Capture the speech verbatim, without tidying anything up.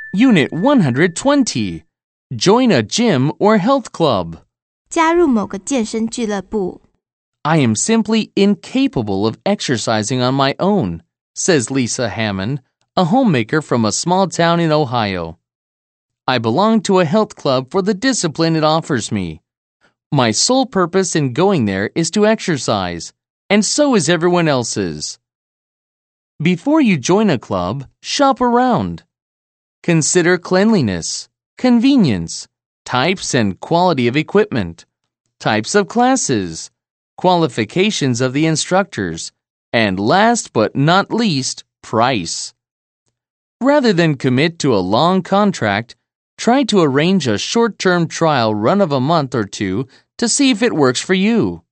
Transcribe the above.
Unit one hundred twenty. Join a gym or health club. 加入某个健身俱乐部。 I am simply incapable of exercising on my own, says Lisa Hammond, a homemaker from a small town in Ohio. I belong to a health club for the discipline it offers me. My sole purpose in going there is to exercise, and so is everyone else's. Before you join a club, shop around. Consider cleanliness, convenience, types and quality of equipment, types of classes, qualifications of the instructors, and last but not least, price. Rather than commit to a long contract, try to arrange a short-term trial run of a month or two to see if it works for you.